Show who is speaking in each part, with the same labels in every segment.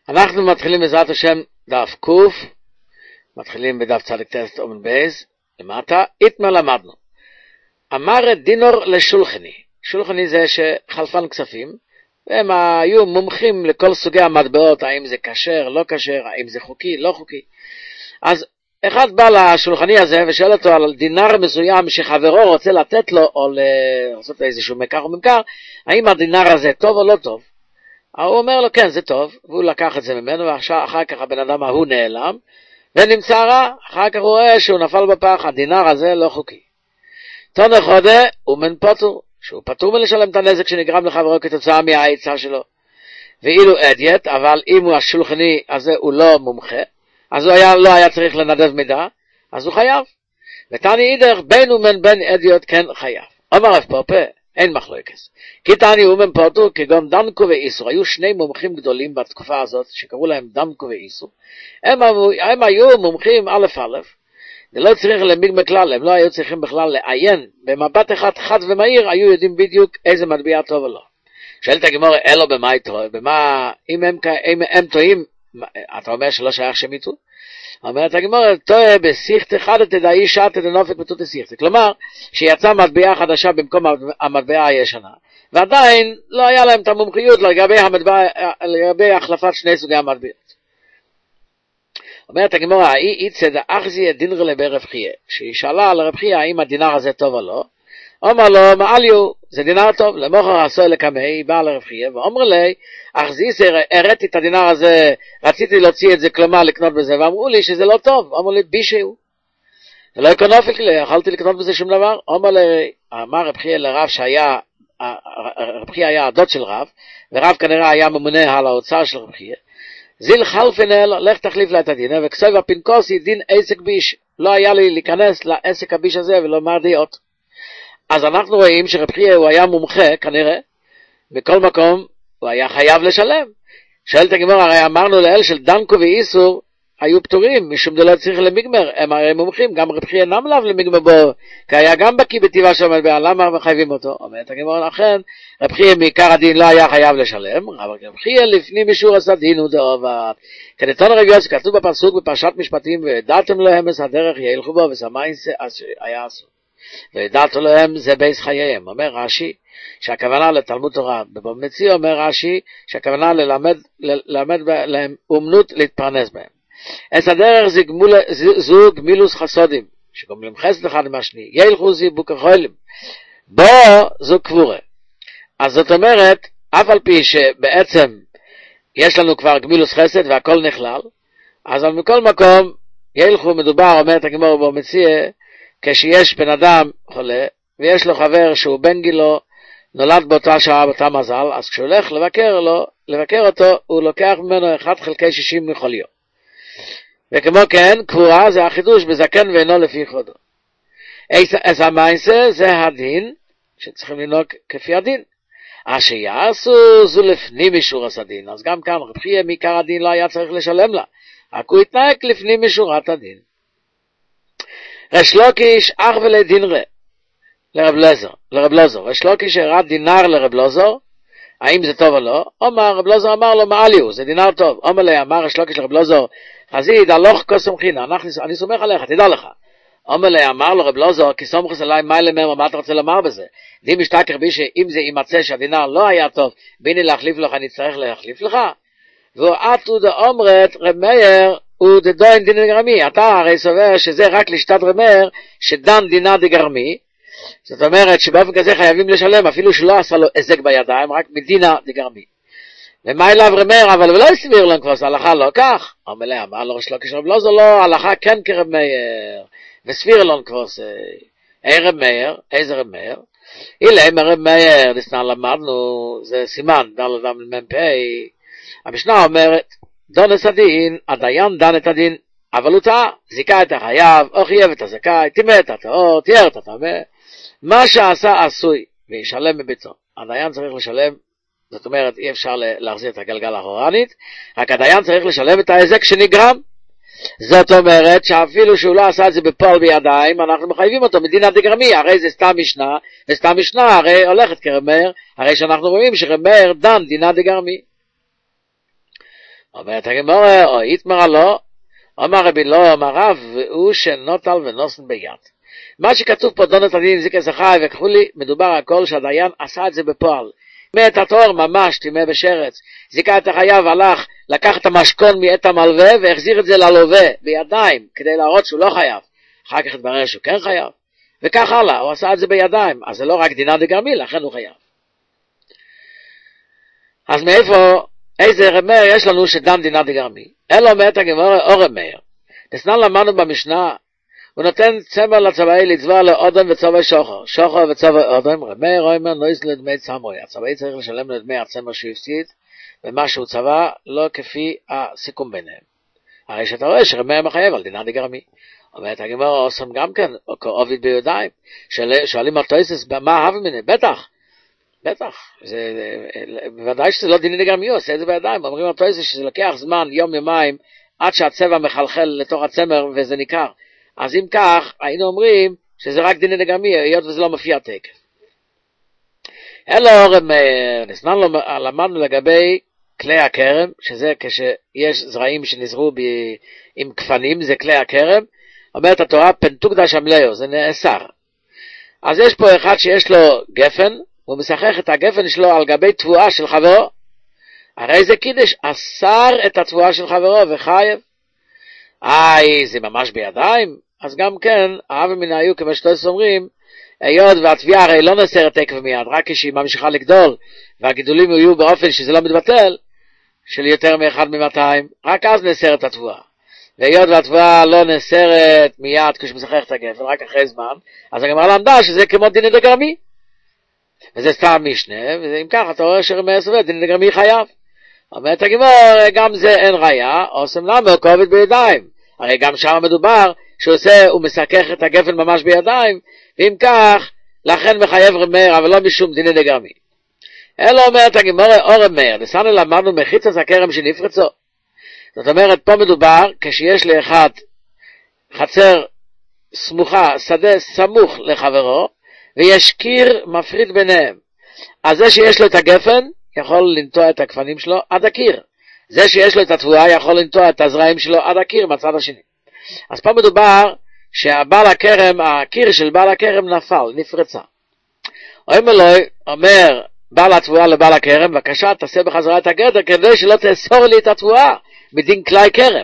Speaker 1: אנחנו מתחילים בעזרת השם דף קוף, מתחילים בדף צדיק טסט אומן בייז, למטה, איתמה למדנו. אמר דינור לשולחני, שולחני זה שחלפן כספים, והם היו מומחים לכל סוגי המטבעות, האם זה כשר, לא כשר, האם זה חוקי, לא חוקי. אז אחד בא לשולחני הזה ושואל אותו על דינר מסוים שחברו רוצה לתת לו, או לעשות איזשהו מקח או ממכר, האם הדינר הזה טוב או לא טוב? הוא אומר לו כן זה טוב, והוא לקח את זה ממנו, ואחר כך הבן אדם ההוא נעלם, ונמצא רע, אחר כך הוא רואה שהוא נפל בפח, הדינר הזה לא חוקי. תונה חודה ומן פטור, שהוא פטור מלשלם את הנזק שנגרם לחברו כתוצאה מהעצה שלו. ואילו אדיית, אבל אם הוא השולחני הזה הוא לא מומחה, אז הוא לא היה צריך לנדב מידע, אז הוא חייב. ותני אידך בין ומן בין אדיot כן חייב. אומר רב פופה, אין מחלוקס. כי תני ומן פטור כגון דנקו ואיסור, היו שני מומחים גדולים בתקופה הזאת, שקראו להם דנקו ואיסור. הם היו מומחים א' א', זה לא צריך להמיג בכלל, הם לא היו צריכים בכלל לעיין, במבט אחד חד ומהיר, היו יודעים בדיוק איזה מטבע טוב או לא. שואלת הגמרא, אלו במה יתרוא, אם הם טועים, אתה אומר שלא שייך שמיתו? אומרת הגמרא, טועה בשיחת אחד תדעי שעת תדנופק בתות השיחת. כלומר, שיצא מטבע חדשה במקום המטבע הישנה, ועדיין לא היה להם את המומחיות לגבי החלפת שני סוגי המטבעות. אומרת הגמרא, האי יצא דאחזי דינר לברב חייה, שהיא שאלה על רב חייה האם הדינר הזה טוב או לא, אומר לו, מעליו, זה דינר טוב, למוחר עשוי לקמי, היא באה לרב חייה, ואומר לי, אחזיס, הראיתי את הדינר הזה, רציתי להוציא את זה, כלומר לקנות בזה, ואמרו לי שזה לא טוב, אמרו לי, בישהו, ולא יקונופק לי, יכולתי לקנות בזה שום דבר, אמר רב חייה לרב שהיה, רב חייה היה הדוד של רב, ורב כנראה היה ממונה על האוצר של רב חייה, זיל חלפנל, לך תחליף לה את הדין, וכסוי הפנקוסי דין עסק ביש, לא היה לי להיכנס לעסק הביש הזה ולומר דעות. אז אנחנו רואים שרב חייה הוא היה מומחה, כנראה, בכל מקום הוא היה חייב לשלם. שואלת הגמרא, הרי אמרנו לאל של דנקו ואיסור, היו פטורים, משום דלא צריך למיגמר, הם הרי מומחים, גם רב חייה נם לאו למיגמר בו, כי היה גם בקי בטבעה של המטבע, למה מחייבים אותו? אומרת הגמרא, לכן, רב חייה מעיקר הדין לא היה חייב לשלם, אבל רב חייה לפנים משור עשה דין הוא דאובת. כנתון רגיוס, כתוב בפסוק בפרשת משפטים, ודעתם להם את הדרך ילכו בו, וסמאין היה עשו. ודעתו להם זה בייס חייהם. אומר רש"י שהכוונה לתלמוד תורה, בבבא מציעא אומר רש"י שהכוונה ללמד להם אומנות להתפרנס בהם. את הדרך זו גמילוס חסודים שגומלים חסד אחד עם השני, ילכו זיבו כחולים, בו זו קבורה. אז זאת אומרת, אף על פי שבעצם יש לנו כבר גמילוס חסד והכל נכלל, אז על מכל מקום ילכו, מדובר, אומרת הגמרא בבבא מציעא, כשיש בן אדם חולה, ויש לו חבר שהוא בן גילו, נולד באותה שעה, באותה מזל, אז כשהוא הולך לבקר אותו, הוא לוקח ממנו 1/60 מחוליו. וכמו כן, קבורה זה החידוש בזקן ואינו לפי חודו. אז המעשה זה הדין, שצריכים לנהוג כפי הדין. שיעשו זו לפנים משורת הדין, אז גם כאן רב חייה מעיקר הדין לא היה צריך לשלם לה, רק הוא התנהג לפנים משורת הדין. ריש לוקיש אח ולדינרה לרב לוזור, ריש לוקיש הראה דינר לרב לוזור, האם זה טוב או לא? רב לוזור אמר לו מעליו, זה דינר טוב. אמר ריש לוקיש לרב לוזור, חזיד הלוך כוסם חינה, אני סומך עליך, תדע לך. אמר לו רב לוזור, כי סומכוס עליי מה למר, מה אתה רוצה לומר בזה? די משתכר בי שאם זה יימצא שהדינר לא היה טוב, ביני להחליף לך, אני צריך להחליף לך. ועתו דאומרת רב מאיר הוא דדוין דין דגרמי, אתה הרי סובר שזה רק לשתת רב מאיר שדן דינה דגרמי, זאת אומרת שבאופן כזה חייבים לשלם, אפילו שלא עשה לו עזק בידיים, רק מדינה דגרמי. ומה אליו רב מאיר, אבל לא הסביר להם כבר, הלכה לא כך. אמר לו ריש לוקיש רב לוזור, לא, הלכה כן כרב מאיר, וסביר להם כבר, איזה רב מאיר? אילם רב מאיר, לסנן למדנו, זה סימן, דלת מ"פ, המשנה אומרת, דונס הדין, הדיין דן את הדין, אבל הוא טעה, זיקה את החייב, או חייב את הזכאי, טימא את הטהור, תיאר את הטמא, מה שעשה עשוי, וישלם מביצו. הדיין צריך לשלם, זאת אומרת, אי אפשר להחזיר את הגלגל האחורנית, רק הדיין צריך לשלם את ההזק שנגרם. זאת אומרת, שאפילו שהוא לא עשה את זה בפועל בידיים, אנחנו מחייבים אותו מדינה דגרמי, הרי זה סתם משנה, וסתם משנה הרי הולכת כרב מאיר, הרי שאנחנו רואים שרב מאיר דן דינה דגרמי. אומרת הגמרא, או יתמר לו, אמר רבי לא, אמר רב, והוא שנוטל ונוסן ביד. מה שכתוב פה, דונות הדין זיקה זכאי וכחולי, מדובר הכל שהדיין עשה את זה בפועל. טימא את התור ממש, טימא בשרץ. זיקה את החייב, הלך, לקח את המשכון מאת המלווה, והחזיר את זה ללווה, בידיים, כדי להראות שהוא לא חייב. אחר כך התברר שהוא כן חייב. וכך הלאה, הוא עשה את זה בידיים. אז זה לא רק דינא דגרמי, לכן הוא חייב. אז מאיפה, איזה רב מאיר יש לנו שדן דינא דגרמי? אלו אומרת הגמרא, או רב מאיר. דסנן למדנו במשנה, הוא נותן צמר לצבאי לצבוע לאודם וצבע שוחר. שוחר וצבע אודם, רב מאיר אומר, נויס לדמי צמרוי. הצבאי צריך לשלם לדמי הצמר שהפסיד, ומה שהוא צבע לא כפי הסיכום ביניהם. הרי שאתה רואה שרב מאיר מחייב על דינא דגרמי. אומרת הגמרא, עושים גם כן, או כעוביד ביודיים. שואלים על תויסס, מה הווה מיני? בטח, בוודאי שזה לא דינא דגרמי, הוא עושה את זה בידיים. אומרים על תויסס שזה לוקח זמן, יום יומיים, עד שהצבע מחלחל לתוך הצמר וזה ניכר. אז אם כך, היינו אומרים שזה רק דינא דגרמי, היות וזה לא מופיע תקף. אלא רב מאיר, למדנו לגבי כלי הכרם, שזה כשיש זרעים שנזרו עם כפנים, זה כלי הכרם. אומרת התורה, פנטוקדא שמליו, זה נאסר. אז יש פה אחד שיש לו גפן, הוא משחק את הגפן שלו על גבי תבואה של חברו. הרי זה קידש, אסר את התבואה של חברו וחייב. זה ממש בידיים. אז גם כן, האב מן היו, כמו שתוס אומרים, היות והתביעה הרי לא נסרת תקף מיד, רק כשהיא ממשיכה לגדול, והגידולים יהיו באופן שזה לא מתבטל, של יותר מאחד מ-200, רק אז נסרת התבואה. והיות והתבואה לא נסרת מיד כשמשחק את הגפן, רק אחרי זמן, אז הגמרא למדה שזה כמו דינא דגרמי. וזה סתם משנה, ואם ככה אתה רואה שרב מאיר סובר, דינא דגרמי חייב. אומרת הגמרא, גם זה אין ראיה, עושים למה כובד בידיים. הרי גם שם מדובר, הוא מסכך את הגפן ממש בידיים, ואם כך, לכן מחייב רב מאיר, אבל לא משום דינא דגרמי. אלא אומרת הגמרא, או רב מאיר, דסנו למדנו מחיצת הכרם שנפרצו. זאת אומרת, פה מדובר, כשיש לאחד חצר סמוכה, שדה סמוך לחברו, ויש קיר מפריד ביניהם. אז זה שיש לו את הגפן, יכול לנטוע את הכפנים שלו עד הקיר. זה שיש לו את התבואה, יכול לנטוע את הזרעים שלו עד הקיר, מהצד השני. אז פה מדובר, שהבעל הכרם, הקיר של בעל הכרם נפל, נפרצה. אומר בעל התבואה לבעל הכרם, בבקשה, תעשה בחזרה את הגדר, כדי שלא תאסור לי את התבואה, מדין כלי כרם.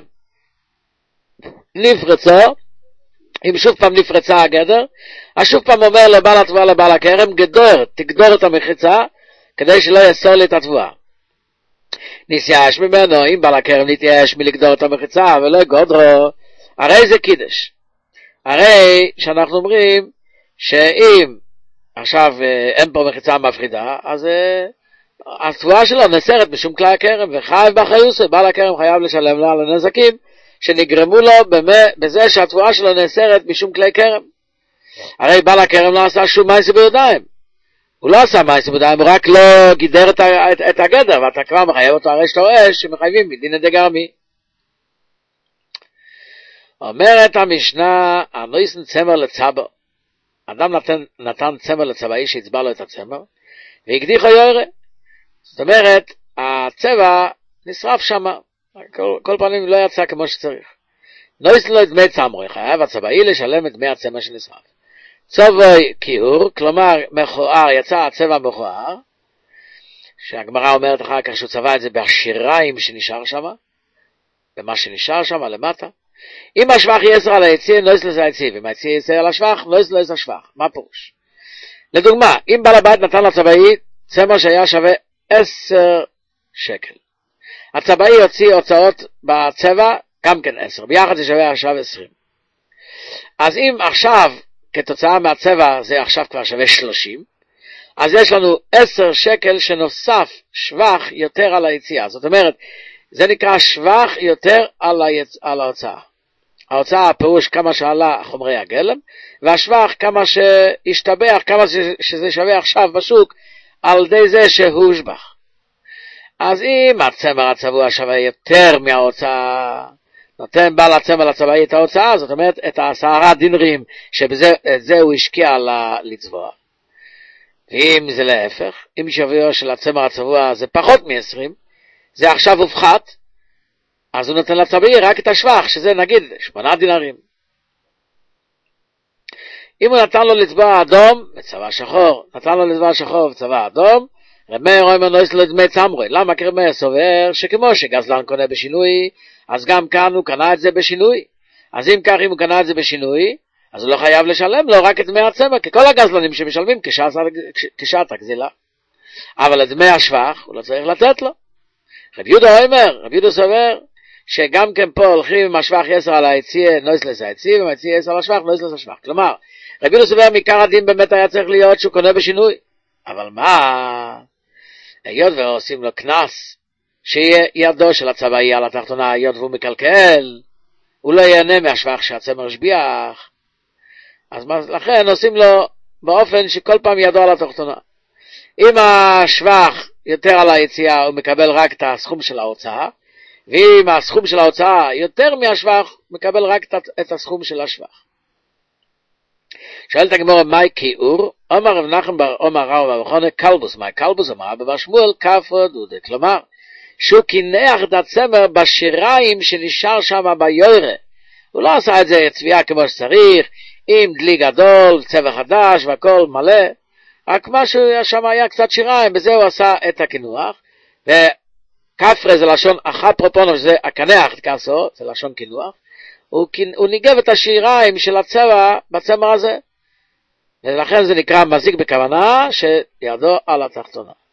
Speaker 1: נפרצה, אם שוב פעם נפרצה הגדר, אז שוב פעם אומר לבעל התבואה לבעל הכרם, תגדור את המחיצה, כדי שלא יאסור לי את התבואה. נסייש ממנו, אם בעל הכרם נתייאש מלגדור את המחיצה, ולא גודרו, הרי זה קידש. הרי שאנחנו אומרים, שאם עכשיו אין פה מחיצה מפחידה, אז התבואה שלו נסרת משום כלי הכרם, וחייב באחריותו, בעל הכרם חייב לשלם לה על הנזקים, שנגרמו לו בזה שהתבואה שלו נסרת משום כלי כרם. הרי בעל הכרם לא עשה שום מעשה בידיים. הוא לא עשה מעשה בידיים, הוא רק לא גידר את הגדר, ואתה כבר מחייב אותו, הרי שאתה רואה שמחייבים מדינא דגרמי. אומרת המשנה, הנויסן צמר לצבר. אדם נתן צמר לצבאי שהצבע לו את הצמר, והקדיחו יורה. זאת אומרת, הצבע נשרף שם, כל פעמים לא יצא כמו שצריך. נויסן לו את דמי צמרוי, חייב הצבאי לשלם את דמי הצמר שנשרף. צבוי כיעור, כלומר מכוער, יצא הצבע מכוער, שהגמרא אומרת אחר כך שהוא צבע את זה בשיריים שנשאר שם, במה שנשאר שם למטה. אם השבח יסר על היציא, נויס לזה היציא, ואם היציא יסר על השבח, נויס לזה השבח. מה פירוש? לדוגמה, אם בעל הבית נתן לצבאי צמר שהיה שווה 10 שקל. הצבאי יוציא הוצאות בצבע, גם כן 10, ביחד זה שווה עכשיו 20. אז אם עכשיו, כתוצאה מהצבע, זה עכשיו כבר שווה 30, אז יש לנו 10 שקל שנוסף שבח יותר על היציאה. זאת אומרת, זה נקרא שבח יותר על ההוצאה. ההוצאה הפירוש כמה שעלה חומרי הגלם, והשבח כמה שהשתבח, כמה שזה שווה עכשיו בשוק, על די זה שהוא שבח. אז אם הצמר הצבוע שווה יותר מההוצאה, נותן בעל הצמר לצבאי את ההוצאה, זאת אומרת את 10 דינרים, שבזה הוא השקיע לצבוע. ואם זה להפך, אם שוויו של הצמר הצבוע זה פחות מ-20, זה עכשיו הופחת, אז הוא נותן לצבעי רק את השבח, שזה נגיד 8 דינרים. אם הוא נתן לו לצבוע אדום וצבע שחור, נתן לו לצבוע שחור וצבע אדום, רב מאיר אומר נויס לו דמי צמרוי. למה? כי רב מאיר סובר שכמו שגזלן קונה בשינוי, אז גם כאן הוא קנה את זה בשינוי. אז אם כך, אם הוא קנה את זה בשינוי, אז הוא לא חייב לשלם לו רק את דמי הצמר, ככל הגזלנים שמשלמים כשעת הגזילה. אבל את דמי השבח הוא לא צריך לתת לו. רב יהודה אומר, רב יהודה סובר, שגם כן פה הולכים עם השבח יסר על היציע נויסלס היציע, ועם היציע יסר על השבח נויסלס השבח. כלומר, רב יהודה סובר מעיקר הדין באמת היה צריך להיות שהוא קונה בשינוי. אבל מה? היות ועושים לו כנס, שיהיה ידו של הצבעי על התחתונה, היות והוא מקלקל, הוא לא ייהנה מהשבח שהצמר שביח. אז לכן עושים לו באופן שכל פעם ידו על התחתונה. אם השבח יותר על היציאה, הוא מקבל רק את הסכום של ההוצאה, ואם הסכום של ההוצאה יותר מהשבח, הוא מקבל רק את הסכום של השבח. שואלת הגמרא, מהי כיעור? אומר רב נחמן בר אומר רב וחונה כלבוס. מהי כלבוס? אמר בבר שמואל כפו דודה. כלומר, שהוא קינח את הצמר בשיריים שנשאר שם ביורה. הוא לא עשה את זה צביעה כמו שצריך, עם דלי גדול, צבע חדש והכל מלא. רק משהו שם היה קצת שיריים, בזה הוא עשה את הקינוח. וכפרה זה לשון אחת פרופונו, שזה הקנח כעשו, זה לשון קינוח. הוא ניגב את השיריים של הצבע בצמר הזה. ולכן זה נקרא מזיק בכוונה שידו על התחתונה.